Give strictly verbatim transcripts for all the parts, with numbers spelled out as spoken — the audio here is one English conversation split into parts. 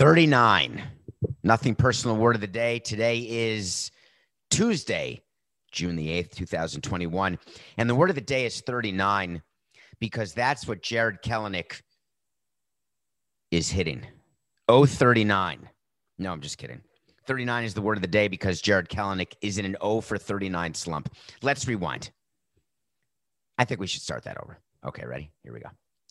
thirty-nine. Nothing personal word of the day. Today is Tuesday, June the eighth, two thousand twenty-one. And the word of the day is thirty-nine because that's what Jarred Kelenic is hitting. oh thirty-nine. No, I'm just kidding. thirty-nine is the word of the day because Jarred Kelenic is in an oh for thirty-nine slump. Let's rewind. I think we should start that over. Okay, ready? Here we go.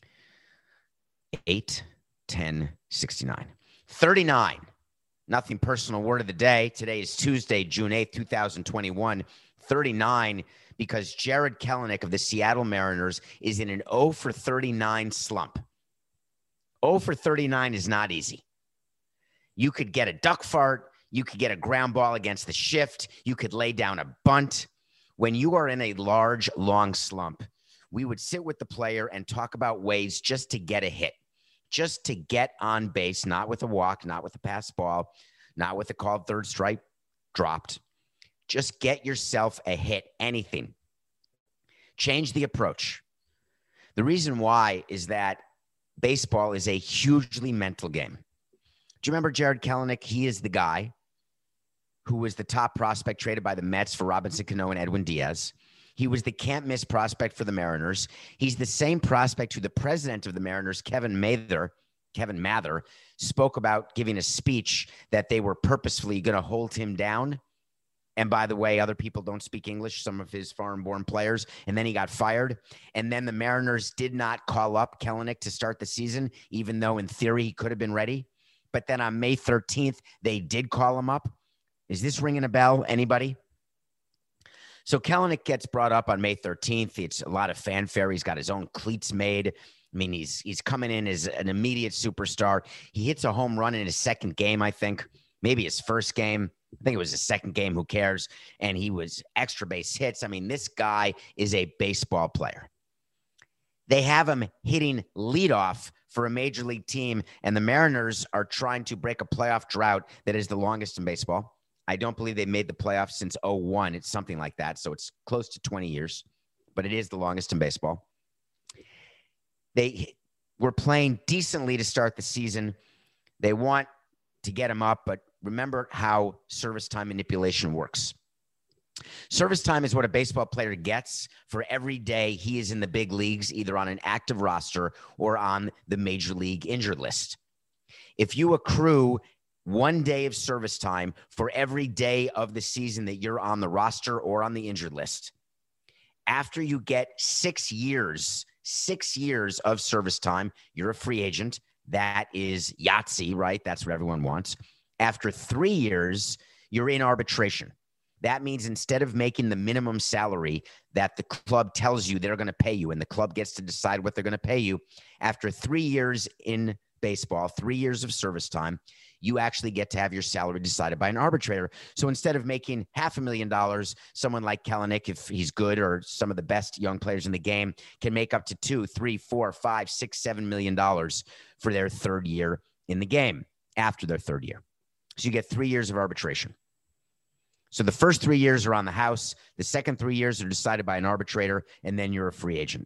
eight, ten, sixty-nine. thirty-nine. Nothing personal word of the day. Today is Tuesday, June eighth, two thousand twenty-one. thirty-nine because Jarred Kelenic of the Seattle Mariners is in an oh for thirty-nine slump. oh for thirty-nine is not easy. You could get a duck fart. You could get a ground ball against the shift. You could lay down a bunt. When you are in a large, long slump, we would sit with the player and talk about ways just to get a hit, just to get on base, not with a walk, not with a pass ball, not with a called third strike dropped. Just get yourself a hit, anything. Change the approach. The reason why is that baseball is a hugely mental game. Do you remember Jarred Kelenic? He is the guy who was the top prospect traded by the Mets for Robinson Cano and Edwin Diaz. He was the can't-miss prospect for the Mariners. He's the same prospect who the president of the Mariners, Kevin Mather, Kevin Mather, spoke about giving a speech that they were purposefully going to hold him down. And by the way, other people don't speak English, some of his foreign-born players, and then he got fired. And then the Mariners did not call up Kelenic to start the season, even though in theory he could have been ready. But then on May thirteenth, they did call him up. Is this ringing a bell? Anybody? So Kelenic gets brought up on May thirteenth. It's a lot of fanfare. He's got his own cleats made. I mean, he's he's coming in as an immediate superstar. He hits a home run in his second game, I think. Maybe his first game. I think it was his second game. Who cares? And he was extra base hits. I mean, this guy is a baseball player. They have him hitting leadoff for a major league team, and the Mariners are trying to break a playoff drought that is the longest in baseball. I don't believe they made the playoffs since oh one. It's something like that. So it's close to twenty years, but it is the longest in baseball. They were playing decently to start the season. They want to get him up, but remember how service time manipulation works. Service time is what a baseball player gets for every day he is in the big leagues, either on an active roster or on the major league injured list. If you accrue one day of service time for every day of the season that you're on the roster or on the injured list, after you get six years, six years of service time, you're a free agent. That is Yahtzee, right? That's what everyone wants. After three years, you're in arbitration. That means instead of making the minimum salary that the club tells you they're going to pay you, and the club gets to decide what they're going to pay you, after three years in baseball, three years of service time, you actually get to have your salary decided by an arbitrator. So instead of making half a million dollars, someone like Kelenic, if he's good, or some of the best young players in the game, can make up to two, three, four, five, six, seven million dollars for their third year in the game after their third year. So you get three years of arbitration. So the first three years are on the house. The second three years are decided by an arbitrator, and then you're a free agent.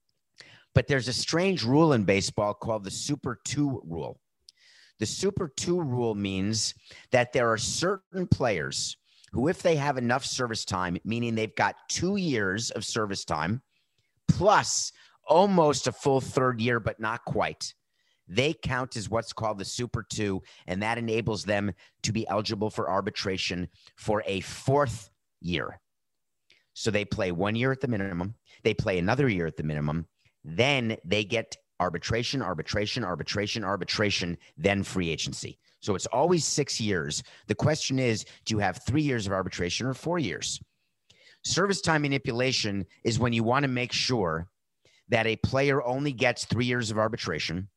But there's a strange rule in baseball called the Super two rule. The Super two rule means that there are certain players who, if they have enough service time, meaning they've got two years of service time, plus almost a full third year, but not quite, they count as what's called the Super two, and that enables them to be eligible for arbitration for a fourth year. So they play one year at the minimum. They play another year at the minimum. Then they get arbitration, arbitration, arbitration, arbitration, then free agency. So it's always six years. The question is, do you have three years of arbitration or four years? Service time manipulation is when you want to make sure that a player only gets three years of arbitration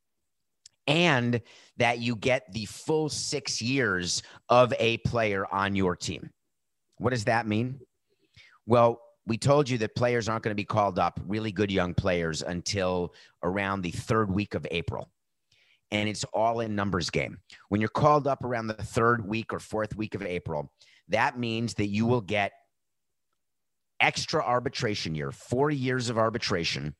and that you get the full six years of a player on your team. What does that mean? Well, we told you that players aren't going to be called up, really good young players, until around the third week of April. And it's all in numbers game. When you're called up around the third week or fourth week of April, that means that you will get extra arbitration year, four years of arbitration,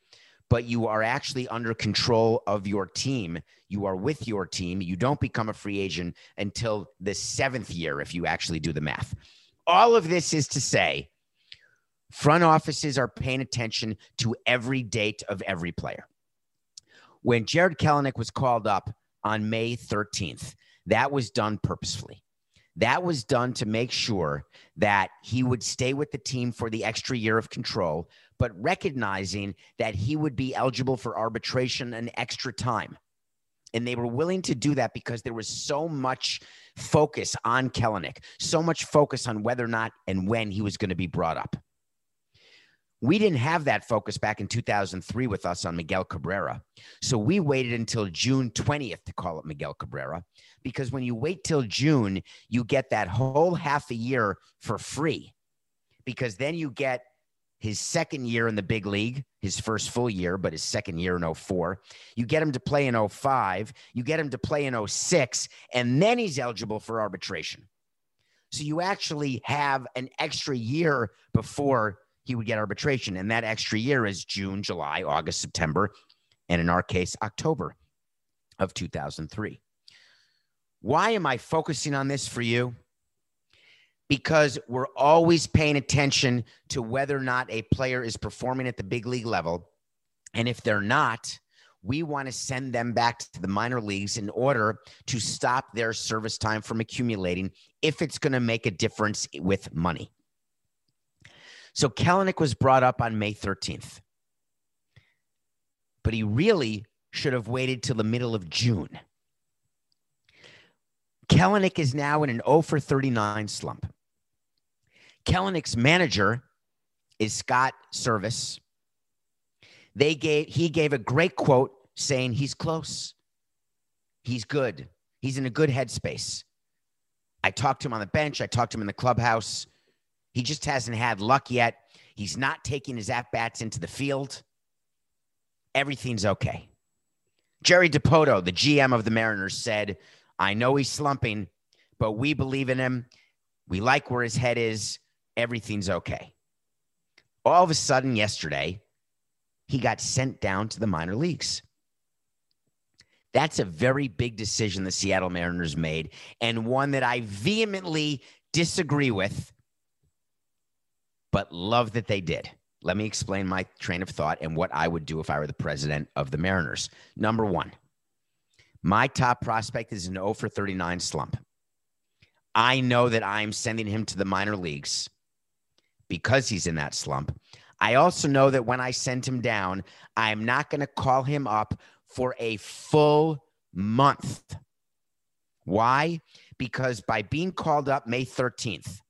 but you are actually under control of your team. You are with your team. You don't become a free agent until the seventh year, if you actually do the math. All of this is to say, front offices are paying attention to every date of every player. When Jarred Kelenic was called up on May thirteenth, that was done purposefully. That was done to make sure that he would stay with the team for the extra year of control, but recognizing that he would be eligible for arbitration an extra time. And they were willing to do that because there was so much focus on Kelenic, so much focus on whether or not and when he was going to be brought up. We didn't have that focus back in two thousand three with us on Miguel Cabrera. So we waited until June twentieth to call up Miguel Cabrera, because when you wait till June, you get that whole half a year for free, because then you get his second year in the big league, his first full year, but his second year in oh four. You get him to play in oh five. You get him to play in oh six, and then he's eligible for arbitration. So you actually have an extra year before he would get arbitration. And that extra year is June, July, August, September, and in our case, October of two thousand three. Why am I focusing on this for you? Because we're always paying attention to whether or not a player is performing at the big league level. And if they're not, we want to send them back to the minor leagues in order to stop their service time from accumulating if it's going to make a difference with money. So Kelenic was brought up on May thirteenth, but he really should have waited till the middle of June. Kelenic is now in an oh for thirty-nine slump. Kelenic's manager is Scott Service. They gave, he gave a great quote saying he's close. He's good. He's in a good headspace. I talked to him on the bench. I talked to him in the clubhouse. He just hasn't had luck yet. He's not taking his at-bats into the field. Everything's okay. Jerry Dipoto, the G M of the Mariners, said, I know he's slumping, but we believe in him. We like where his head is. Everything's okay. All of a sudden yesterday, he got sent down to the minor leagues. That's a very big decision the Seattle Mariners made, and one that I vehemently disagree with, but love that they did. Let me explain my train of thought and what I would do if I were the president of the Mariners. Number one, my top prospect is an oh for thirty-nine slump. I know that I'm sending him to the minor leagues because he's in that slump. I also know that when I send him down, I'm not going to call him up for a full month. Why? Because by being called up May thirteenth,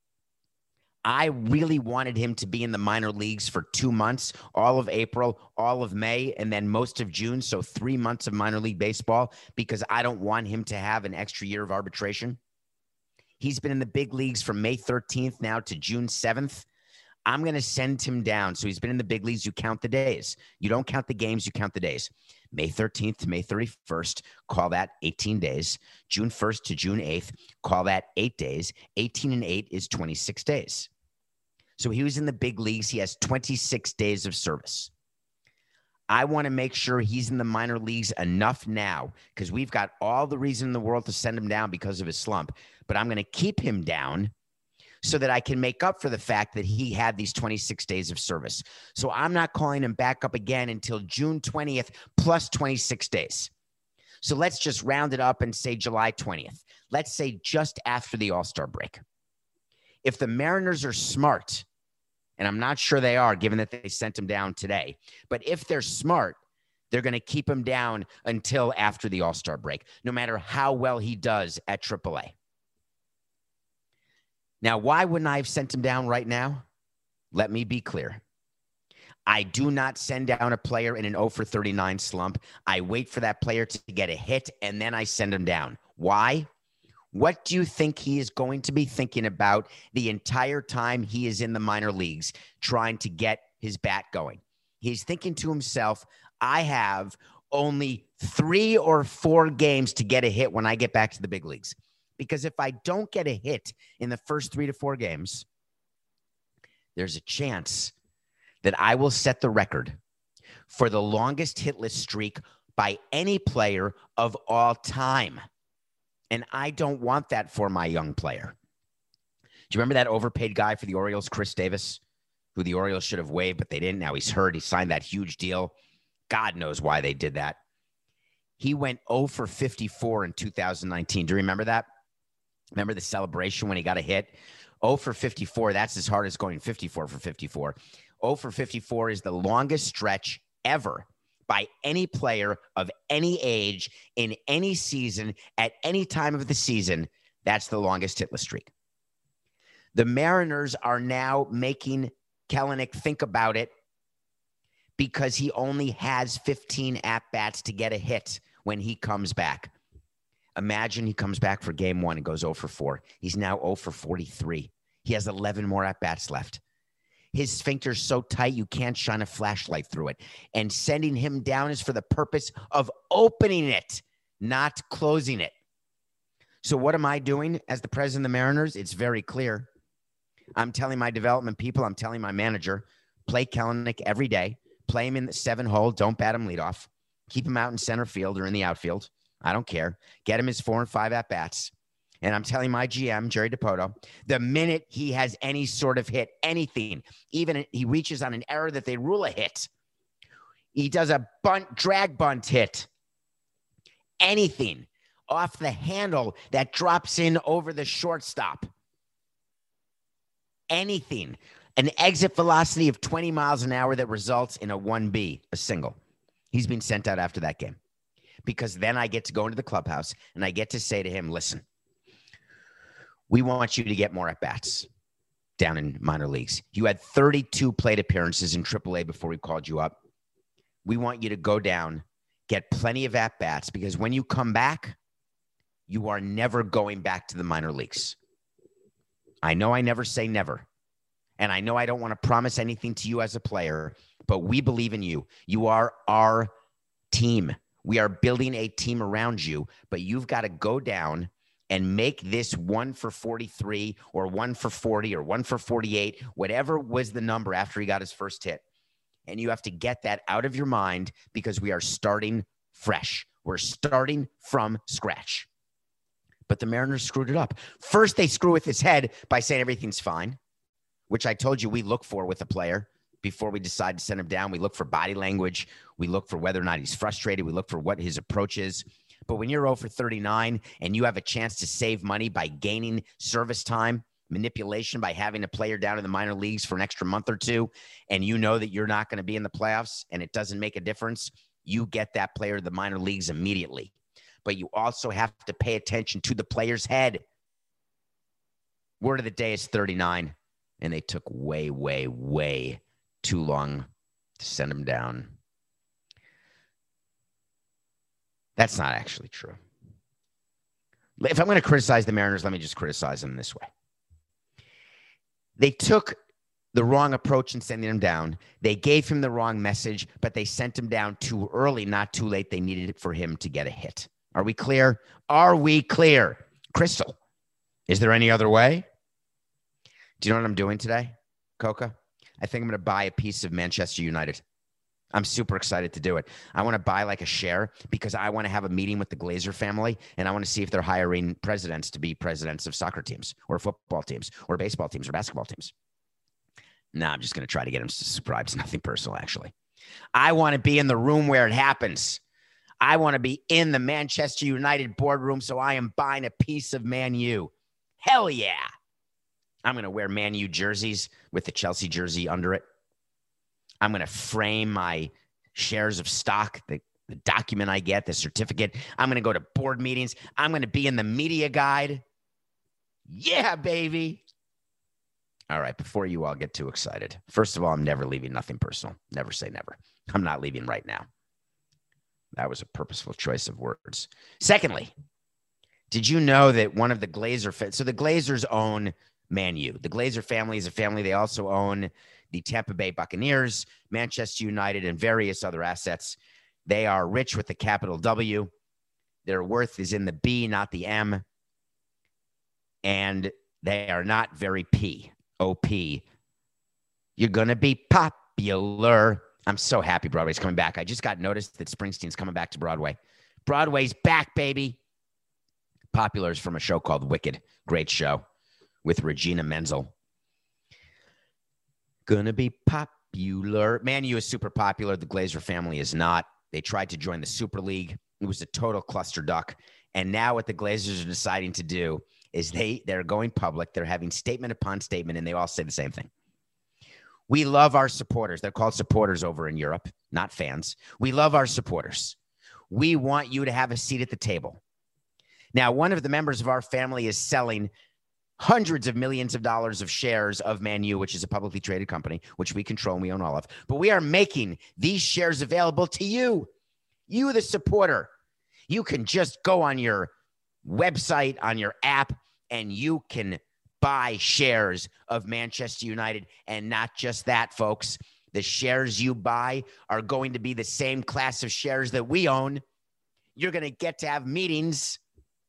I really wanted him to be in the minor leagues for two months, all of April, all of May, and then most of June. So three months of minor league baseball, because I don't want him to have an extra year of arbitration. He's been in the big leagues from May thirteenth now to June seventh. I'm going to send him down. So he's been in the big leagues. You count the days. You don't count the games. You count the days. May thirteenth to May thirty-first, call that eighteen days. June first to June eighth, call that eight days. eighteen and eight is twenty-six days. So he was in the big leagues. He has twenty-six days of service. I want to make sure he's in the minor leagues enough now, because we've got all the reason in the world to send him down because of his slump. But I'm going to keep him down so that I can make up for the fact that he had these twenty-six days of service. So I'm not calling him back up again until June twentieth plus twenty-six days. So let's just round it up and say July twentieth. Let's say just after the All-Star break. If the Mariners are smart, and I'm not sure they are, given that they sent him down today, but if they're smart, they're going to keep him down until after the All-Star break, no matter how well he does at triple A. Now, why wouldn't I have sent him down right now? Let me be clear. I do not send down a player in an oh for thirty-nine slump. I wait for that player to get a hit, and then I send him down. Why? What do you think he is going to be thinking about the entire time he is in the minor leagues trying to get his bat going? He's thinking to himself, I have only three or four games to get a hit when I get back to the big leagues. Because if I don't get a hit in the first three to four games, there's a chance that I will set the record for the longest hitless streak by any player of all time. And I don't want that for my young player. Do you remember that overpaid guy for the Orioles, Chris Davis, who the Orioles should have waived, but they didn't? Now he's hurt. He signed that huge deal. God knows why they did that. He went oh for fifty-four in two thousand nineteen. Do you remember that? Remember the celebration when he got a hit? oh for fifty-four. That's as hard as going fifty-four for fifty-four. oh for fifty-four is the longest stretch ever by any player of any age in any season at any time of the season. That's the longest hitless streak. The Mariners are now making Kelenic think about it because he only has fifteen at-bats to get a hit when he comes back. Imagine he comes back for game one and goes oh for four. He's now oh for forty-three. He has eleven more at-bats left. His sphincter's so tight you can't shine a flashlight through it. And sending him down is for the purpose of opening it, not closing it. So what am I doing as the president of the Mariners? It's very clear. I'm telling my development people, I'm telling my manager, play Kelenic every day. Play him in the seven hole. Don't bat him leadoff. Keep him out in center field or in the outfield. I don't care. Get him his four and five at-bats. And I'm telling my G M, Jerry Dipoto, the minute he has any sort of hit, anything, even he reaches on an error that they rule a hit, he does a bunt, drag bunt hit, anything off the handle that drops in over the shortstop, anything, an exit velocity of twenty miles an hour that results in a one B, a single. He's been sent out after that game because then I get to go into the clubhouse and I get to say to him, listen, we want you to get more at-bats down in minor leagues. You had thirty-two plate appearances in triple A before we called you up. We want you to go down, get plenty of at-bats, because when you come back, you are never going back to the minor leagues. I know I never say never, and I know I don't want to promise anything to you as a player, but we believe in you. You are our team. We are building a team around you, but you've got to go down and make this one for forty-three or one for forty or one for forty-eight, whatever was the number after he got his first hit. And you have to get that out of your mind because we are starting fresh. We're starting from scratch. But the Mariners screwed it up. First, they screw with his head by saying everything's fine, which I told you we look for with a player before we decide to send him down. We look for body language. We look for whether or not he's frustrated. We look for what his approach is. But when you're oh for thirty-nine and you have a chance to save money by gaining service time, manipulation by having a player down in the minor leagues for an extra month or two, and you know that you're not going to be in the playoffs and it doesn't make a difference, you get that player to the minor leagues immediately. But you also have to pay attention to the player's head. Word of the day is thirty-nine, and they took way, way, way too long to send him down. That's not actually true. If I'm going to criticize the Mariners, let me just criticize them this way. They took the wrong approach in sending him down. They gave him the wrong message, but they sent him down too early, not too late. They needed it for him to get a hit. Are we clear? Are we clear? Crystal, is there any other way? Do you know what I'm doing today, Coca? I think I'm going to buy a piece of Manchester United. I'm super excited to do it. I want to buy like a share because I want to have a meeting with the Glazer family, and I want to see if they're hiring presidents to be presidents of soccer teams or football teams or baseball teams or basketball teams. No, I'm just going to try to get them to subscribe. It's nothing personal, actually. I want to be in the room where it happens. I want to be in the Manchester United boardroom, so I am buying a piece of Man U. Hell yeah. I'm going to wear Man U jerseys with the Chelsea jersey under it. I'm going to frame my shares of stock, the, the document I get, the certificate. I'm going to go to board meetings. I'm going to be in the media guide. Yeah, baby. All right, before you all get too excited, first of all, I'm never leaving nothing personal. Never say never. I'm not leaving right now. That was a purposeful choice of words. Secondly, did you know that one of the Glazer fa- – so the Glazers own Man U. The Glazer family is a family. They also own the Tampa Bay Buccaneers, Manchester United, and various other assets. They are rich with the capital W. Their worth is in the B, not the M. And they are not very P, O P. You're going to be popular I'm so happy Broadway's coming back. I just got noticed that Springsteen's coming back to Broadway. Broadway's back, baby. Popular is from a show called Wicked. Great show with Regina Menzel. Gonna be popular. Man U is super popular. The Glazer family is not. They tried to join the Super League. It was a total clusterfuck. And now what the Glazers are deciding to do is they, they're going public. They're having statement upon statement, and they all say the same thing. We love our supporters. They're called supporters over in Europe, not fans. We love our supporters. We want you to have a seat at the table. Now, one of the members of our family is selling hundreds of millions of dollars of shares of Man U, which is a publicly traded company, which we control and we own all of. But we are making these shares available to you, you, the supporter. You can just go on your website, on your app, and you can buy shares of Manchester United. And not just that, folks. The shares you buy are going to be the same class of shares that we own. You're going to get to have meetings.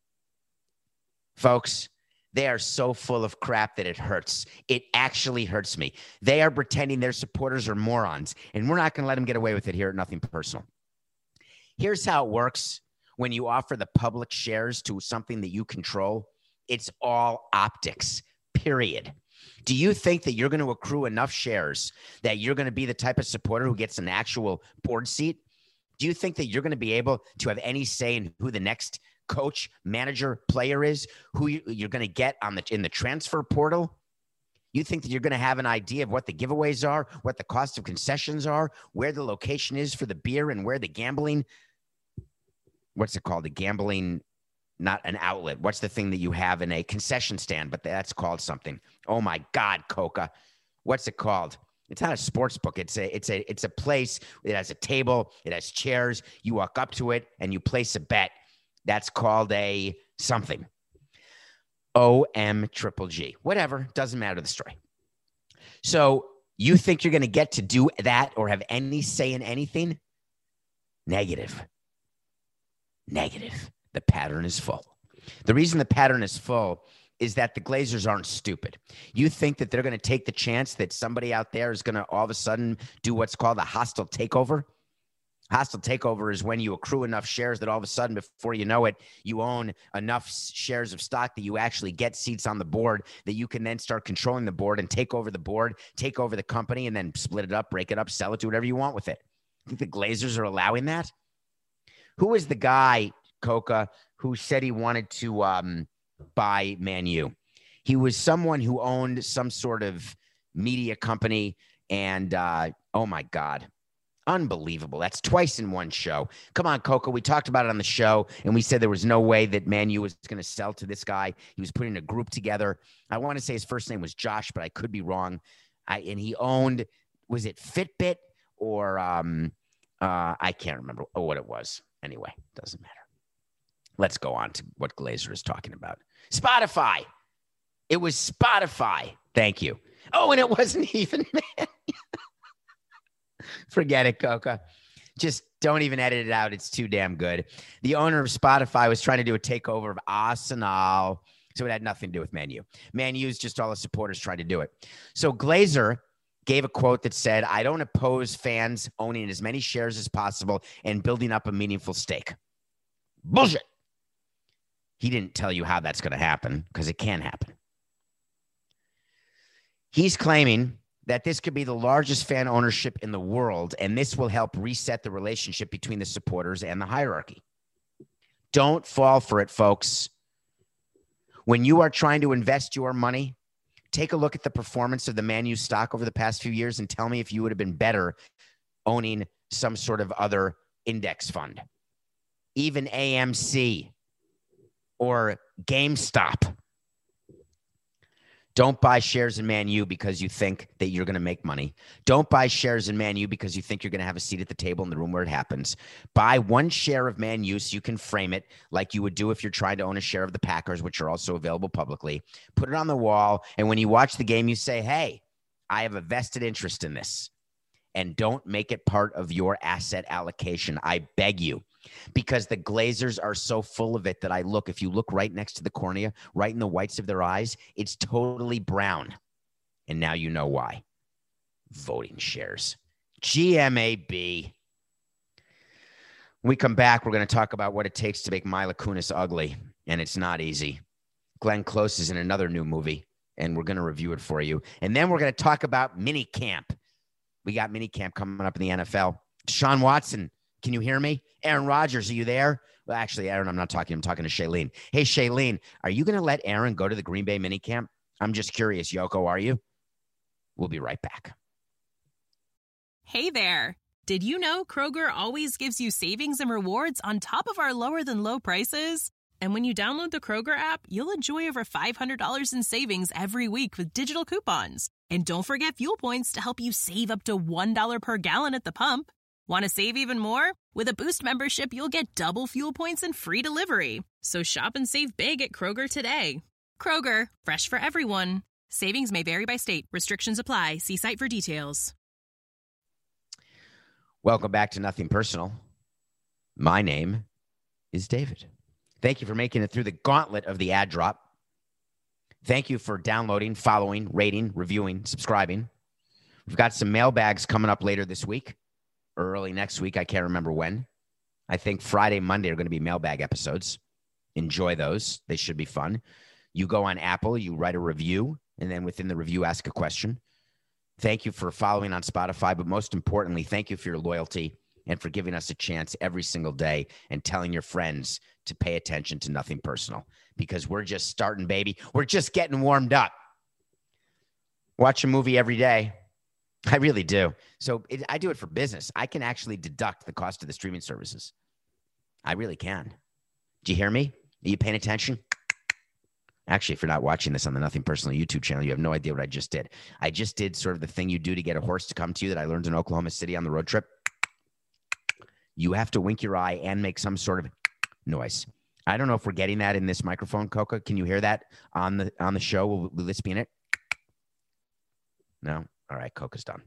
Folks, they are so full of crap that it hurts. It actually hurts me. They are pretending their supporters are morons, and we're not going to let them get away with it here at Nothing Personal. Here's how it works when you offer the public shares to something that you control. It's all optics, period. Do you think that you're going to accrue enough shares that you're going to be the type of supporter who gets an actual board seat? Do you think that you're going to be able to have any say in who the next coach, manager, player is, who you're going to get on the in the transfer portal? You think that you're going to have an idea of what the giveaways are, what the cost of concessions are, where the location is for the beer, and where the gambling, what's it called? The gambling, not an outlet. What's the thing that you have in a concession stand? But that's called something. Oh my God, Coca. What's it called? It's not a sports book. It's a, it's a, it's a place. It has a table. It has chairs. You walk up to it and you place a bet. That's called a something. O M triple G. Whatever. Doesn't matter the story. So you think you're going to get to do that or have any say in anything? Negative. Negative. The pattern is full. The reason the pattern is full is that the Glazers aren't stupid. You think that they're going to take the chance that somebody out there is going to all of a sudden do what's called a hostile takeover? Hostile takeover is when you accrue enough shares that all of a sudden, before you know it, you own enough shares of stock that you actually get seats on the board that you can then start controlling the board and take over the board, take over the company, and then split it up, break it up, sell it, do whatever you want with it. You think the Glazers are allowing that? Who is the guy, Coca, who said he wanted to um, buy Man U? He was someone who owned some sort of media company, and uh, oh my God. Unbelievable. That's twice in one show. Come on, Coco. We talked about it on the show, and we said there was no way that Man U was going to sell to this guy. He was putting a group together. I want to say his first name was Josh, but I could be wrong. I, and he owned, was it Fitbit or um, uh, I can't remember what it was. Anyway, doesn't matter. Let's go on to what Glazer is talking about. Spotify. It was Spotify. Thank you. Oh, and it wasn't even Man. Forget it, Coca. Just don't even edit it out. It's too damn good. The owner of Spotify was trying to do a takeover of Arsenal, so it had nothing to do with Man U. Man U is just all the supporters trying to do it. So Glazer gave a quote that said, I don't oppose fans owning as many shares as possible and building up a meaningful stake. Bullshit. He didn't tell you how that's going to happen because it can happen. He's claiming that this could be the largest fan ownership in the world, and this will help reset the relationship between the supporters and the hierarchy. Don't fall for it, folks. When you are trying to invest your money, take a look at the performance of the Man U stock over the past few years and tell me if you would have been better owning some sort of other index fund, even A M C or GameStop. Don't buy shares in Man U because you think that you're going to make money. Don't buy shares in Man U because you think you're going to have a seat at the table in the room where it happens. Buy one share of Man U so you can frame it like you would do if you're trying to own a share of the Packers, which are also available publicly. Put it on the wall, and when you watch the game, you say, hey, I have a vested interest in this. And don't make it part of your asset allocation. I beg you. Because the Glazers are so full of it that I look, if you look right next to the cornea, right in the whites of their eyes, it's totally brown. And now you know why. Voting shares. G M A B. When we come back, we're going to talk about what it takes to make Mila Kunis ugly, and it's not easy. Glenn Close is in another new movie, and we're going to review it for you. And then we're going to talk about mini camp. We got mini camp coming up in the N F L. Deshaun Watson, can you hear me? Aaron Rodgers, are you there? Well, actually, Aaron, I'm not talking. I'm talking to Shailene. Hey, Shailene, are you going to let Aaron go to the Green Bay mini camp? I'm just curious. Yoko, are you? We'll be right back. Hey there. Did you know Kroger always gives you savings and rewards on top of our lower than low prices? And when you download the Kroger app, you'll enjoy over five hundred dollars in savings every week with digital coupons. And don't forget fuel points to help you save up to one dollar per gallon at the pump. Want to save even more? With a Boost membership, you'll get double fuel points and free delivery. So shop and save big at Kroger today. Kroger, fresh for everyone. Savings may vary by state. Restrictions apply. See site for details. Welcome back to Nothing Personal. My name is David. Thank you for making it through the gauntlet of the ad drop. Thank you for downloading, following, rating, reviewing, subscribing. We've got some mailbags coming up later this week or early next week. I can't remember when. I think Friday, Monday are going to be mailbag episodes. Enjoy those. They should be fun. You go on Apple, you write a review, and then within the review, ask a question. Thank you for following on Spotify, but most importantly, thank you for your loyalty and for giving us a chance every single day and telling your friends to pay attention to Nothing Personal, because we're just starting, baby. We're just getting warmed up. Watch a movie every day. I really do. So it, I do it for business. I can actually deduct the cost of the streaming services. I really can. Do you hear me? Are you paying attention? Actually, if you're not watching this on the Nothing Personal YouTube channel, you have no idea what I just did. I just did sort of the thing you do to get a horse to come to you that I learned in Oklahoma City on the road trip. You have to wink your eye and make some sort of noise. I don't know if we're getting that in this microphone, Coca. Can you hear that on the on the show? Will, will this be in it? No? All right, Coca's done.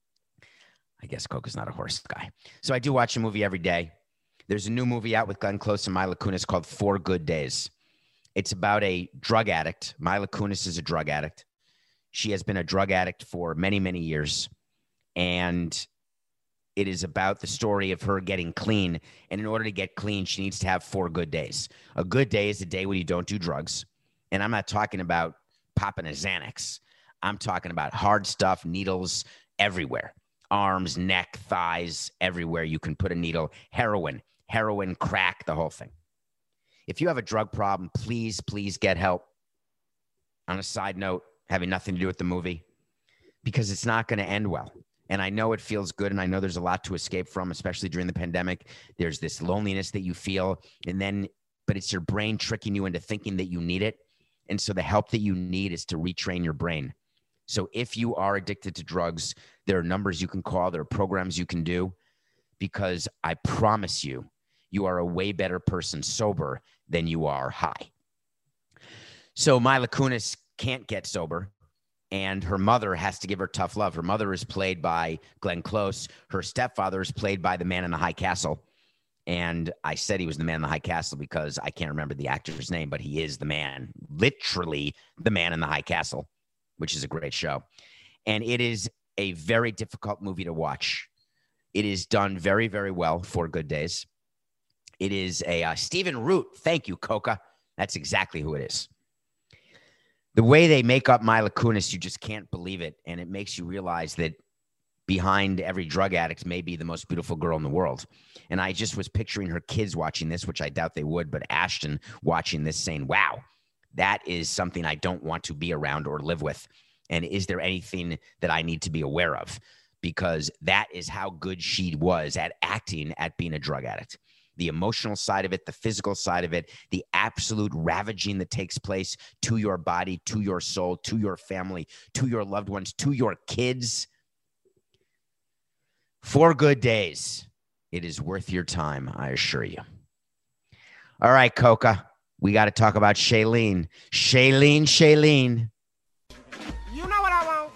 I guess Coca's not a horse guy. So I do watch a movie every day. There's a new movie out with Glenn Close and Mila Kunis called Four Good Days. It's about a drug addict. Mila Kunis is a drug addict. She has been a drug addict for many, many years. And it is about the story of her getting clean. And in order to get clean, she needs to have four good days. A good day is a day when you don't do drugs. And I'm not talking about popping a Xanax. I'm talking about hard stuff, needles everywhere. Arms, neck, thighs, everywhere you can put a needle. Heroin, heroin, crack, the whole thing. If you have a drug problem, please, please get help. On a side note, having nothing to do with the movie, because it's not going to end well. And I know it feels good, and I know there's a lot to escape from, especially during the pandemic. There's this loneliness that you feel, and then, but it's your brain tricking you into thinking that you need it. And so the help that you need is to retrain your brain. So if you are addicted to drugs, there are numbers you can call, there are programs you can do, because I promise you, you are a way better person sober than you are high. So Mila Kunis can't get sober, and her mother has to give her tough love. Her mother is played by Glenn Close. Her stepfather is played by the man in the high castle. And I said he was the man in the high castle because I can't remember the actor's name, but he is the man, literally the man in the high castle, which is a great show. And it is a very difficult movie to watch. It is done very, very well. Four Good Days. It is a uh, Stephen Root. Thank you, Coca. That's exactly who it is. The way they make up Mila Kunis, you just can't believe it. And it makes you realize that behind every drug addict may be the most beautiful girl in the world. And I just was picturing her kids watching this, which I doubt they would, but Ashton watching this saying, wow, that is something I don't want to be around or live with. And is there anything that I need to be aware of? Because that is how good she was at acting, at being a drug addict. The emotional side of it, the physical side of it, the absolute ravaging that takes place to your body, to your soul, to your family, to your loved ones, to your kids. Four Good Days. It is worth your time, I assure you. All right, Coca, we got to talk about Shailene. Shailene, Shailene. You know what I want?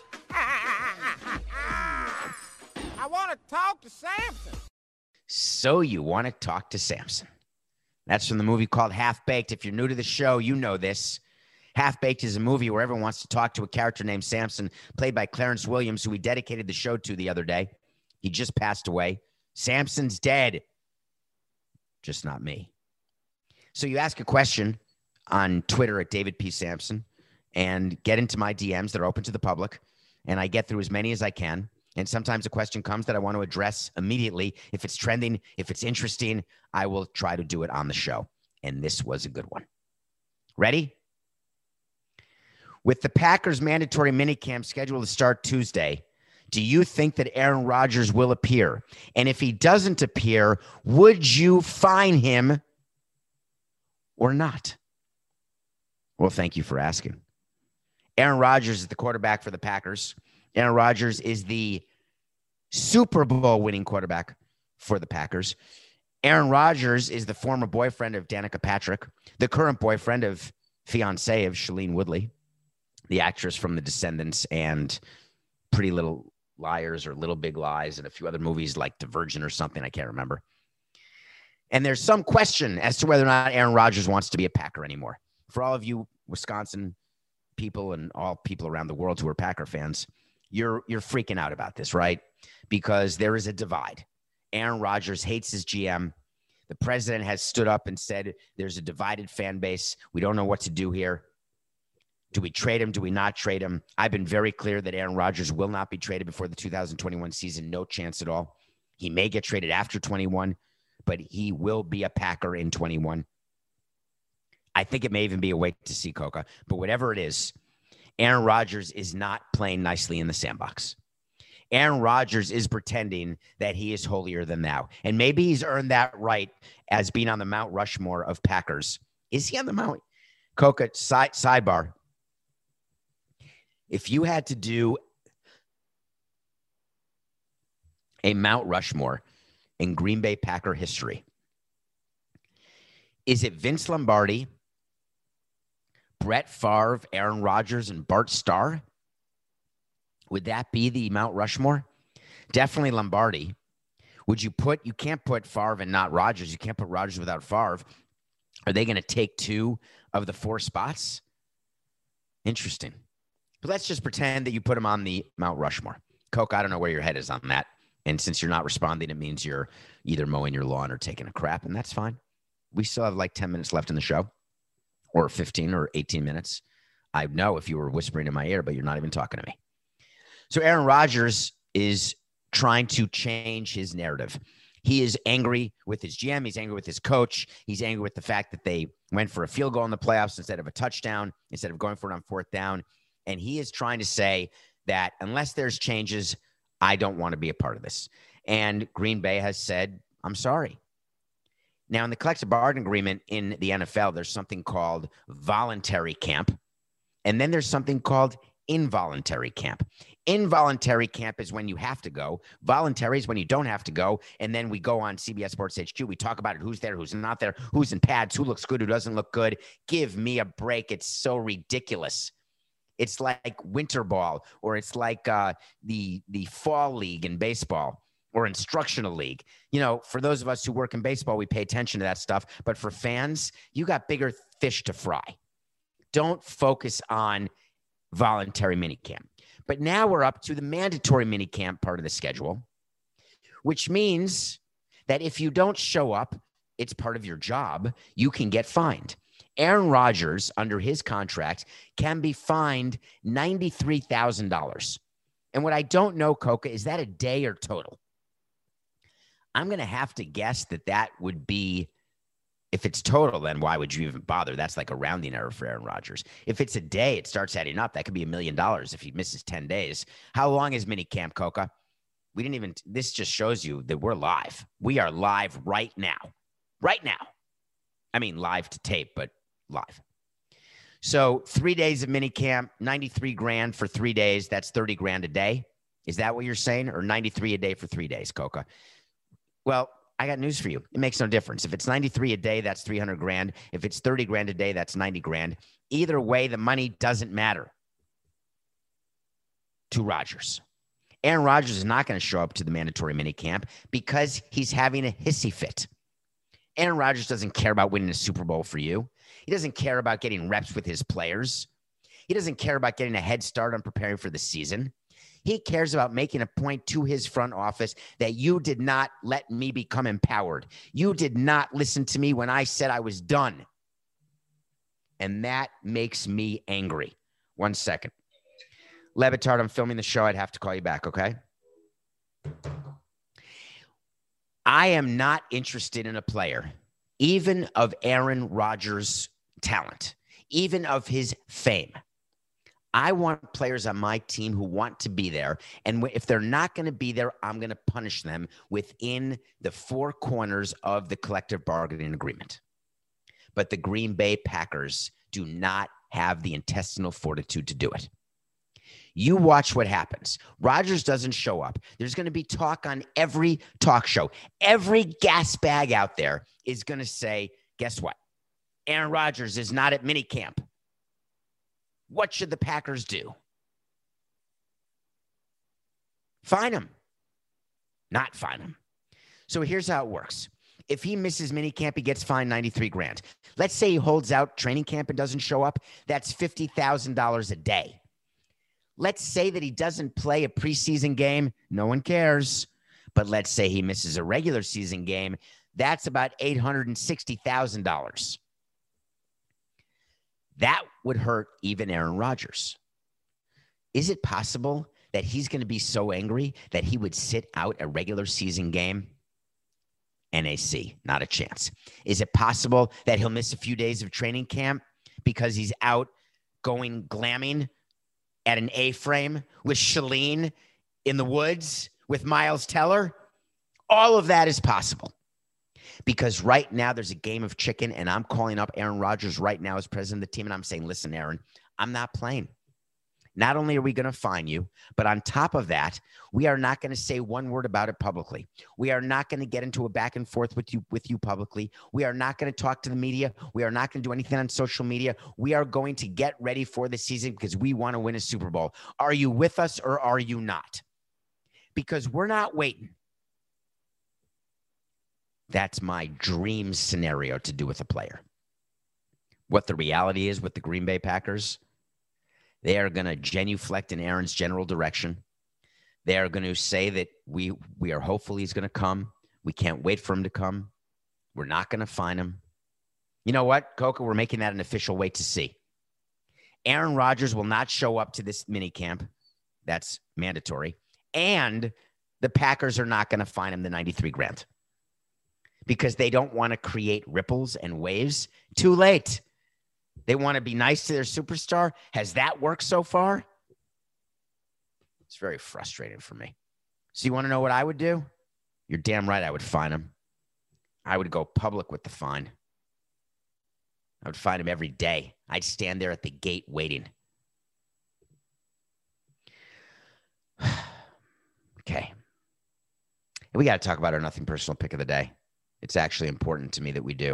I want to talk to Samson. So you want to talk to Samson. That's from the movie called Half Baked. If you're new to the show, you know this. Half Baked is a movie where everyone wants to talk to a character named Samson, played by Clarence Williams, who we dedicated the show to the other day. He just passed away. Samson's dead. Just not me. So you ask a question on Twitter at David P. Sampson and get into my D Ms that are open to the public, and I get through as many as I can. And sometimes a question comes that I want to address immediately. If it's trending, if it's interesting, I will try to do it on the show. And this was a good one. Ready? With the Packers mandatory minicamp scheduled to start Tuesday, do you think that Aaron Rodgers will appear? And if he doesn't appear, would you fine him or not? Well, thank you for asking. Aaron Rodgers is the quarterback for the Packers. Aaron Rodgers is the Super Bowl winning quarterback for the Packers. Aaron Rodgers is the former boyfriend of Danica Patrick, the current boyfriend of fiancée of Shailene Woodley, the actress from The Descendants and Pretty Little Liars or Little Big Lies and a few other movies like Divergent or something. I can't remember. And there's some question as to whether or not Aaron Rodgers wants to be a Packer anymore. For all of you Wisconsin people and all people around the world who are Packer fans, you're you're freaking out about this, right? Because there is a divide. Aaron Rodgers hates his G M. The president has stood up and said there's a divided fan base. We don't know what to do here. Do we trade him? Do we not trade him? I've been very clear that Aaron Rodgers will not be traded before the two thousand twenty-one season. No chance at all. He may get traded after twenty-one, but he will be a Packer in twenty-one. I think it may even be a wait to see, Coca. But whatever it is, Aaron Rodgers is not playing nicely in the sandbox. Aaron Rodgers is pretending that he is holier than thou. And maybe he's earned that right as being on the Mount Rushmore of Packers. Is he on the Mount? Coca, side, sidebar. If you had to do a Mount Rushmore in Green Bay Packer history, is it Vince Lombardi, Brett Favre, Aaron Rodgers, and Bart Starr? Would that be the Mount Rushmore? Definitely Lombardi. Would you put, you can't put Favre and not Rodgers. You can't put Rodgers without Favre. Are they going to take two of the four spots? Interesting. But let's just pretend that you put him on the Mount Rushmore. Coke, I don't know where your head is on that. And since you're not responding, it means you're either mowing your lawn or taking a crap, and that's fine. We still have like ten minutes left in the show, or fifteen or eighteen minutes. I know if you were whispering in my ear, but you're not even talking to me. So Aaron Rodgers is trying to change his narrative. He is angry with his G M. He's angry with his coach. He's angry with the fact that they went for a field goal in the playoffs instead of a touchdown, instead of going for it on fourth down. And he is trying to say that unless there's changes, I don't want to be a part of this. And Green Bay has said, I'm sorry. Now, in the collective bargaining agreement in the N F L, there's something called voluntary camp. And then there's something called involuntary camp. Involuntary camp is when you have to go. Voluntary is when you don't have to go. And then we go on C B S Sports H Q. We talk about it. Who's there, who's not there, who's in pads, who looks good, who doesn't look good. Give me a break. It's so ridiculous. It's like winter ball, or it's like uh, the, the fall league in baseball, or instructional league. You know, for those of us who work in baseball, we pay attention to that stuff. But for fans, you got bigger fish to fry. Don't focus on voluntary minicamp. But now we're up to the mandatory minicamp part of the schedule, which means that if you don't show up, it's part of your job, you can get fined. Aaron Rodgers, under his contract, can be fined ninety-three thousand dollars. And what I don't know, Coca, is that a day or total? I'm going to have to guess that that would be, if it's total, then why would you even bother? That's like a rounding error for Aaron Rodgers. If it's a day, it starts adding up. That could be a million dollars if he misses ten days. How long is minicamp, Coca? We didn't even, this just shows you that we're live. We are live right now. Right now. I mean, live to tape, but live. So three days of minicamp, ninety-three grand for three days. That's thirty grand a day. Is that what you're saying? Or ninety-three a day for three days, Coca? Well, I got news for you. It makes no difference. If it's ninety-three a day, that's three hundred grand. If it's thirty grand a day, that's ninety grand. Either way, the money doesn't matter to Rodgers. Aaron Rodgers is not going to show up to the mandatory minicamp because he's having a hissy fit. Aaron Rodgers doesn't care about winning a Super Bowl for you. He doesn't care about getting reps with his players. He doesn't care about getting a head start on preparing for the season. He cares about making a point to his front office that you did not let me become empowered. You did not listen to me when I said I was done. And that makes me angry. One second. Le Batard, I'm filming the show. I'd have to call you back, okay? I am not interested in a player, even of Aaron Rodgers' talent, even of his fame. I want players on my team who want to be there. And if they're not going to be there, I'm going to punish them within the four corners of the collective bargaining agreement. But the Green Bay Packers do not have the intestinal fortitude to do it. You watch what happens. Rodgers doesn't show up. There's going to be talk on every talk show. Every gas bag out there is going to say, guess what? Aaron Rodgers is not at minicamp. What should the Packers do? Fine him. Not fine him. So here's how it works. If he misses minicamp, he gets fined ninety-three grand. Let's say he holds out training camp and doesn't show up. That's fifty thousand dollars a day. Let's say that he doesn't play a preseason game. No one cares. But let's say he misses a regular season game. That's about eight hundred sixty thousand dollars. That would hurt even Aaron Rodgers. Is it possible that he's going to be so angry that he would sit out a regular season game? N A C, not a chance. Is it possible that he'll miss a few days of training camp because he's out going glamming at an A-frame with Shalene in the woods with Miles Teller? All of that is possible. Because right now there's a game of chicken, and I'm calling up Aaron Rodgers right now as president of the team, and I'm saying, listen, Aaron, I'm not playing. Not only are we going to fine you, but on top of that, we are not going to say one word about it publicly. We are not going to get into a back and forth with you, with you publicly. We are not going to talk to the media. We are not going to do anything on social media. We are going to get ready for the season because we want to win a Super Bowl. Are you with us or are you not? Because we're not waiting. That's my dream scenario to do with a player. What the reality is with the Green Bay Packers, they are going to genuflect in Aaron's general direction. They are going to say that we we are hopeful he's going to come. We can't wait for him to come. We're not going to fine him. You know what, Coca? We're making that an official wait to see. Aaron Rodgers will not show up to this mini camp. That's mandatory. And the Packers are not going to fine him the ninety-three grand. Because they don't want to create ripples and waves. Too late. They want to be nice to their superstar. Has that worked so far? It's very frustrating for me. So you want to know what I would do? You're damn right I would fine him. I would go public with the fine. I would fine him every day. I'd stand there at the gate waiting. Okay. We got to talk about our nothing personal pick of the day. It's actually important to me that we do.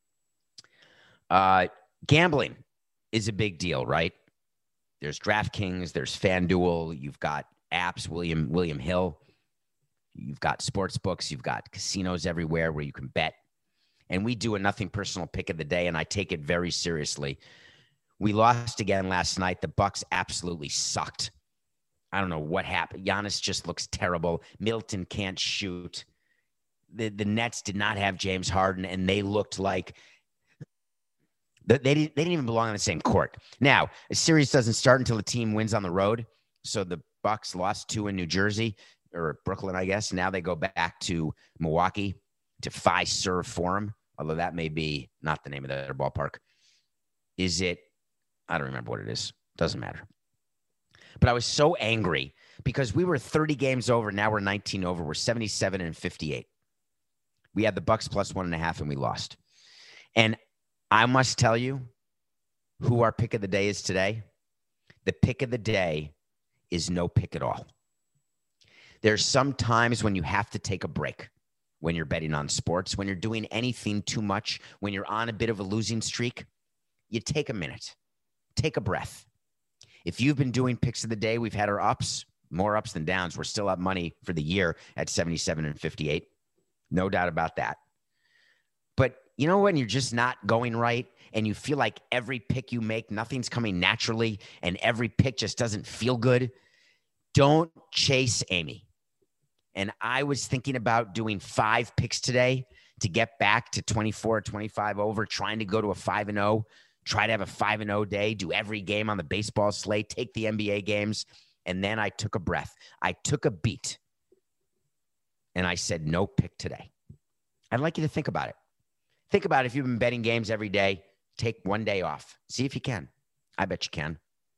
Uh, gambling is a big deal, right? There's DraftKings, there's FanDuel, you've got apps, William William Hill, you've got sports books, you've got casinos everywhere where you can bet. And we do a nothing personal pick of the day, and I take it very seriously. We lost again last night. The Bucks absolutely sucked. I don't know what happened. Giannis just looks terrible. Milton can't shoot. The, the Nets did not have James Harden, and they looked like they didn't, they didn't even belong on the same court. Now, a series doesn't start until the team wins on the road. So the Bucks lost two in New Jersey, or Brooklyn, I guess. Now they go back to Milwaukee to Fiserv Forum, although that may be not the name of their ballpark. Is it? I don't remember what it is. Doesn't matter. But I was so angry because we were thirty games over. Now we're nineteen over. We're seventy-seven and fifty-eight. We had the Bucks plus one and a half, and we lost. And I must tell you who our pick of the day is today. The pick of the day is no pick at all. There's some times when you have to take a break when you're betting on sports, when you're doing anything too much, when you're on a bit of a losing streak. You take a minute. Take a breath. If you've been doing picks of the day, we've had our ups, more ups than downs. We're still up money for the year at seventy-seven and fifty-eight. No doubt about that. But you know when you're just not going right and you feel like every pick you make, nothing's coming naturally and every pick just doesn't feel good? Don't chase Amy. And I was thinking about doing five picks today to get back to twenty-four, twenty-five over, trying to go to a five and oh, try to have a five and oh day, do every game on the baseball slate, take the N B A games. And then I took a breath. I took a beat. And I said, no pick today. I'd like you to think about it. Think about it. If you've been betting games every day, take one day off. See if you can. I bet you can.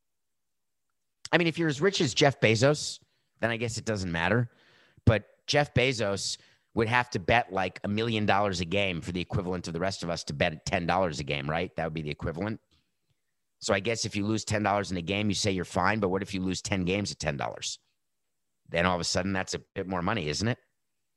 I mean, if you're as rich as Jeff Bezos, then I guess it doesn't matter. But Jeff Bezos would have to bet like a million dollars a game for the equivalent of the rest of us to bet ten dollars a game, right? That would be the equivalent. So I guess if you lose ten dollars in a game, you say you're fine. But what if you lose ten games at ten dollars? Then all of a sudden, that's a bit more money, isn't it?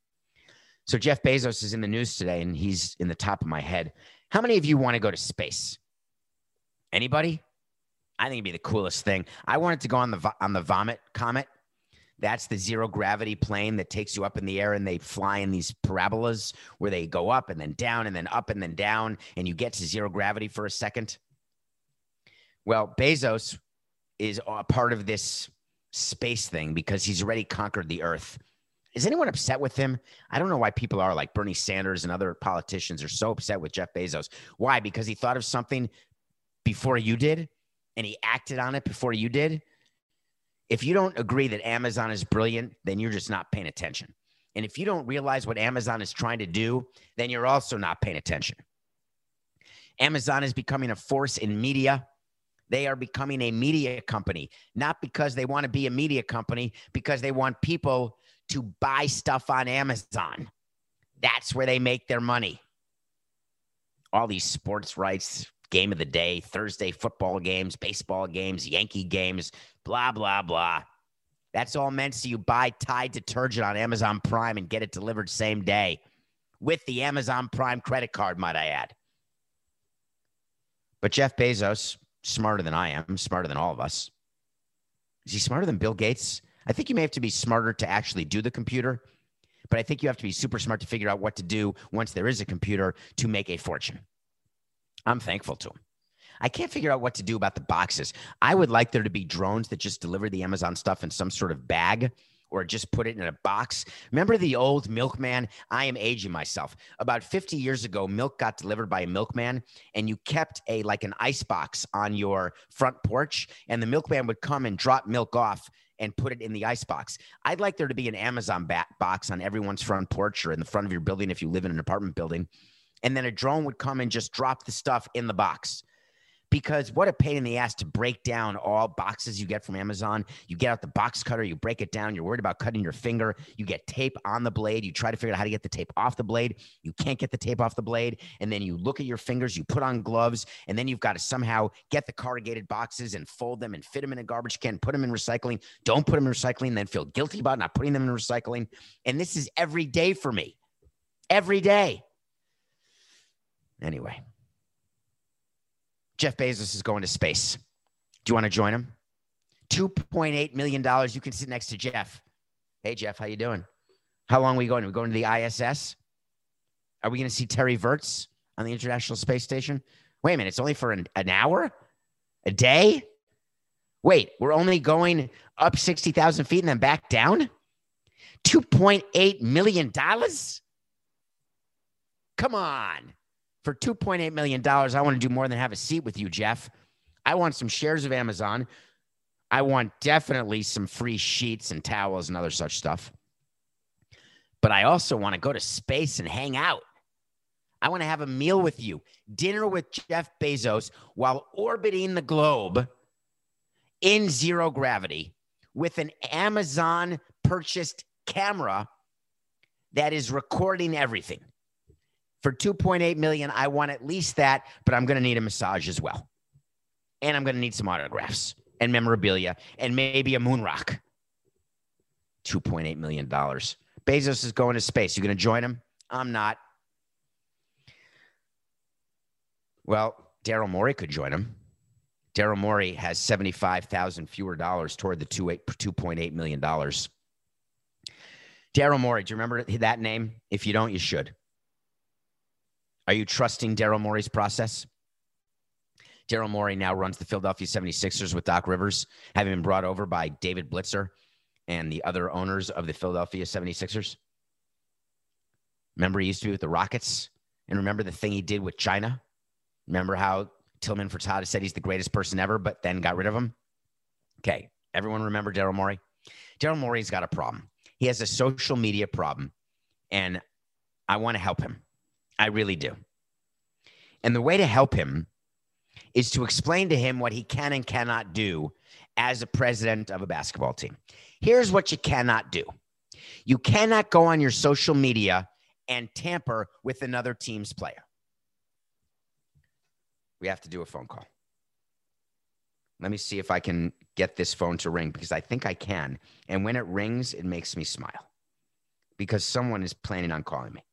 So Jeff Bezos is in the news today, and he's in the top of my head. How many of you want to go to space? Anybody? I think it'd be the coolest thing. I wanted to go on the on the Vomit Comet. That's the zero gravity plane that takes you up in the air, and they fly in these parabolas where they go up and then down and then up and then down, and you get to zero gravity for a second. Well, Bezos is a part of this space thing because he's already conquered the Earth. Is anyone upset with him? I don't know why people are, like Bernie Sanders and other politicians are so upset with Jeff Bezos. Why? Because he thought of something before you did, and he acted on it before you did. If you don't agree that Amazon is brilliant, then you're just not paying attention. And if you don't realize what Amazon is trying to do, then you're also not paying attention. Amazon is becoming a force in media. They are becoming a media company, not because they want to be a media company, because they want people to buy stuff on Amazon. That's where they make their money. All these sports rights, game of the day, Thursday football games, baseball games, Yankee games, blah, blah, blah. That's all meant so you buy Tide detergent on Amazon Prime and get it delivered same day with the Amazon Prime credit card, might I add. But Jeff Bezos, smarter than I am, smarter than all of us. Is he smarter than Bill Gates? I think you may have to be smarter to actually do the computer, but I think you have to be super smart to figure out what to do once there is a computer to make a fortune. I'm thankful to him. I can't figure out what to do about the boxes. I would like there to be drones that just deliver the Amazon stuff in some sort of bag or just put it in a box. Remember the old milkman? I am aging myself. About fifty years ago, milk got delivered by a milkman, and you kept a like an ice box on your front porch, and the milkman would come and drop milk off and put it in the ice box. I'd like there to be an Amazon bat box on everyone's front porch or in the front of your building if you live in an apartment building. And then a drone would come and just drop the stuff in the box. Because what a pain in the ass to break down all boxes you get from Amazon. You get out the box cutter, you break it down. You're worried about cutting your finger. You get tape on the blade. You try to figure out how to get the tape off the blade. You can't get the tape off the blade. And then you look at your fingers, you put on gloves, and then you've got to somehow get the corrugated boxes and fold them and fit them in a garbage can, put them in recycling. Don't put them in recycling, then feel guilty about not putting them in recycling. And this is every day for me. Every day. Anyway. Jeff Bezos is going to space. Do you want to join him? two point eight million dollars. You can sit next to Jeff. Hey, Jeff, how you doing? How long are we going? Are we going to the I S S? Are we going to see Terry Virts on the International Space Station? Wait a minute. It's only for an, an hour? A day? Wait, we're only going up sixty thousand feet and then back down? two point eight million dollars? Come on. For two point eight million dollars, I want to do more than have a seat with you, Jeff. I want some shares of Amazon. I want definitely some free sheets and towels and other such stuff. But I also want to go to space and hang out. I want to have a meal with you, dinner with Jeff Bezos while orbiting the globe in zero gravity with an Amazon purchased camera that is recording everything. For two point eight million dollars, I want at least that, but I'm going to need a massage as well. And I'm going to need some autographs and memorabilia and maybe a moon rock. two point eight million dollars. Bezos is going to space. You going to join him? I'm not. Well, Daryl Morey could join him. Daryl Morey has seventy-five thousand fewer dollars toward the two point eight million dollars. Daryl Morey, do you remember that name? If you don't, you should. Are you trusting Daryl Morey's process? Daryl Morey now runs the Philadelphia seventy-sixers with Doc Rivers, having been brought over by David Blitzer. and the other owners of the Philadelphia seventy-sixers? Remember he used to be with the Rockets? And remember the thing he did with China? Remember how Tillman Furtada said he's the greatest person ever, but then got rid of him? Okay, everyone remember Daryl Morey? Daryl Morey's got a problem. He has a social media problem, and I want to help him. I really do. And the way to help him is to explain to him what he can and cannot do as a president of a basketball team. Here's what you cannot do. You cannot go on your social media and tamper with another team's player. We have to do a phone call. Let me see if I can get this phone to ring, because I think I can. And when it rings, it makes me smile because someone is planning on calling me.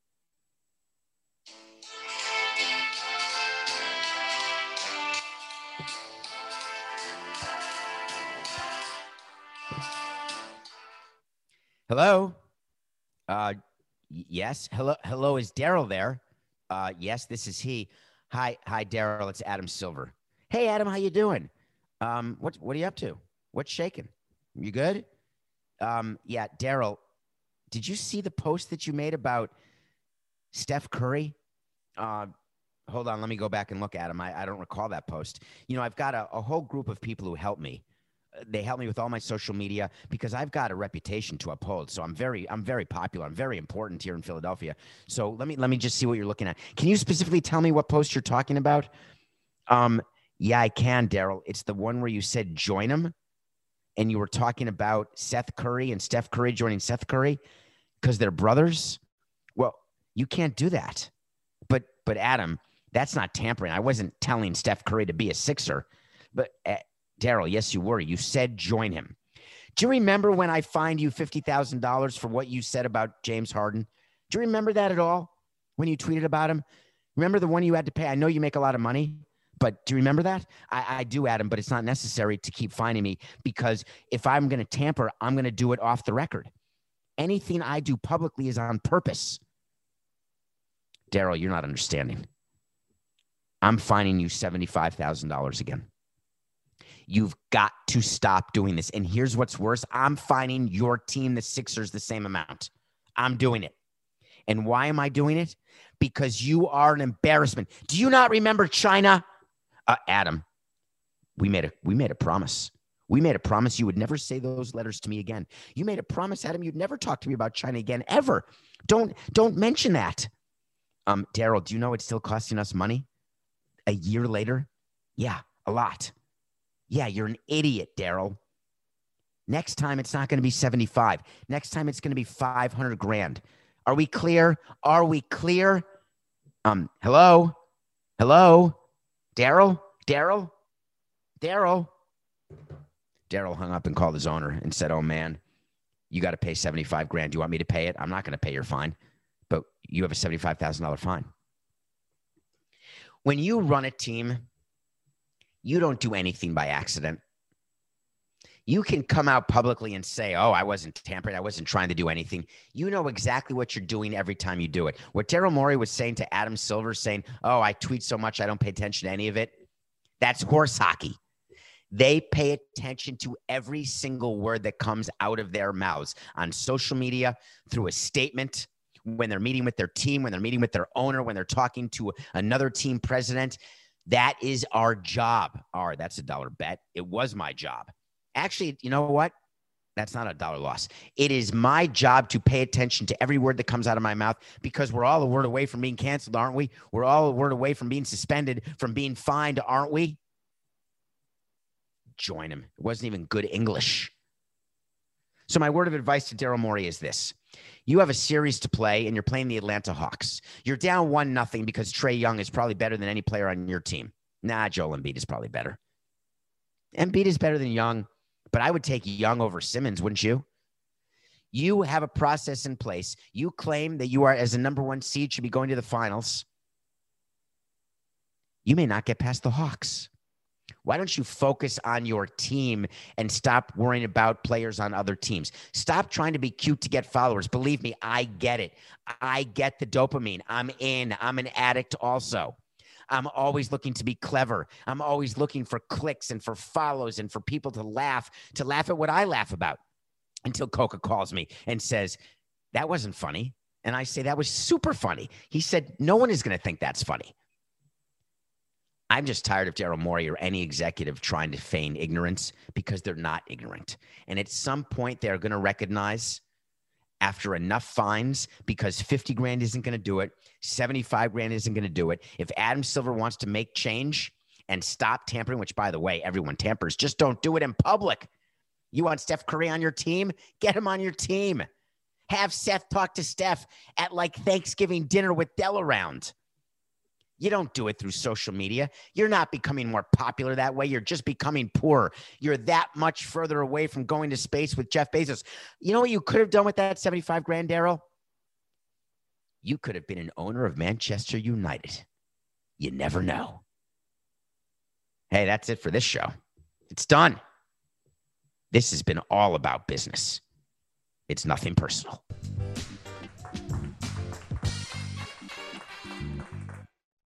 Hello? Uh, y- yes. Hello. Hello. Is Daryl there? Uh, yes, this is he. Hi. Hi, Daryl. It's Adam Silver. Hey, Adam, how you doing? Um, what, what are you up to? What's shaking? You good? Um, yeah, Daryl, did you see the post that you made about Steph Curry? Uh, hold on. Let me go back and look at him. I, I don't recall that post. You know, I've got a, a whole group of people who help me. They help me with all my social media because I've got a reputation to uphold. So I'm very, I'm very popular. I'm very important here in Philadelphia. So let me, let me just see what you're looking at. Can you specifically tell me what post you're talking about? Um, yeah, I can, Daryl. It's the one where you said join him, and you were talking about Seth Curry and Steph Curry joining Seth Curry because they're brothers. Well, you can't do that. But, but Adam, that's not tampering. I wasn't telling Steph Curry to be a Sixer, but uh, Daryl, yes, you were. You said join him. Do you remember when I fined you fifty thousand dollars for what you said about James Harden? Do you remember that at all when you tweeted about him? Remember the one you had to pay? I know you make a lot of money, but do you remember that? I, I do, Adam, but it's not necessary to keep fining me because if I'm going to tamper, I'm going to do it off the record. Anything I do publicly is on purpose. Daryl, you're not understanding. I'm fining you seventy-five thousand dollars again. You've got to stop doing this. And here's what's worse. I'm fining your team, the Sixers, the same amount. I'm doing it. And why am I doing it? Because you are an embarrassment. Do you not remember China? Uh, Adam, we made a we made a promise. We made a promise you would never say those letters to me again. You made a promise, Adam, you'd never talk to me about China again, ever. Don't don't mention that. Um, Daryl, do you know it's still costing us money? A year later? Yeah, a lot. Yeah, you're an idiot, Daryl. Next time, it's not going to be seventy-five. Next time, it's going to be five hundred grand. Are we clear? Are we clear? Um, hello? Hello? Daryl? Daryl? Daryl? Daryl hung up and called his owner and said, oh, man, you got to pay seventy-five grand. Do you want me to pay it? I'm not going to pay your fine, but you have a seventy-five thousand dollars fine. When you run a team, you don't do anything by accident. You can come out publicly and say, oh, I wasn't tampering. I wasn't trying to do anything. You know exactly what you're doing every time you do it. What Daryl Morey was saying to Adam Silver, saying, oh, I tweet so much I don't pay attention to any of it. That's horse hockey. They pay attention to every single word that comes out of their mouths on social media, through a statement, when they're meeting with their team, when they're meeting with their owner, when they're talking to another team president. That is our job. All right, that's a dollar bet. It was my job. Actually, you know what? That's not a dollar loss. It is my job to pay attention to every word that comes out of my mouth because we're all a word away from being canceled, aren't we? We're all a word away from being suspended, from being fined, aren't we? Join him. It wasn't even good English. So my word of advice to Daryl Morey is this. You have a series to play, and you're playing the Atlanta Hawks. You're down one nothing because Trae Young is probably better than any player on your team. Nah, Joel Embiid is probably better. Embiid is better than Young, but I would take Young over Simmons, wouldn't you? You have a process in place. You claim that you are, as a number one seed, should be going to the finals. You may not get past the Hawks. Why don't you focus on your team and stop worrying about players on other teams? Stop trying to be cute to get followers. Believe me, I get it. I get the dopamine. I'm in. I'm an addict also. I'm always looking to be clever. I'm always looking for clicks and for follows and for people to laugh, to laugh at what I laugh about. until Coca calls me and says, that wasn't funny. And I say, that was super funny. He said, no one is going to think that's funny. I'm just tired of Daryl Morey or any executive trying to feign ignorance because they're not ignorant. And at some point, they're going to recognize after enough fines, because fifty grand isn't going to do it, seventy-five grand isn't going to do it. If Adam Silver wants to make change and stop tampering, which, by the way, everyone tampers, just don't do it in public. You want Steph Curry on your team? Get him on your team. Have Seth talk to Steph at like Thanksgiving dinner with Dell around. You don't do it through social media. You're not becoming more popular that way. You're just becoming poorer. You're that much further away from going to space with Jeff Bezos. You know what you could have done with that seventy-five grand, Daryl? You could have been an owner of Manchester United. You never know. Hey, that's it for this show. It's done. This has been all about business. It's nothing personal.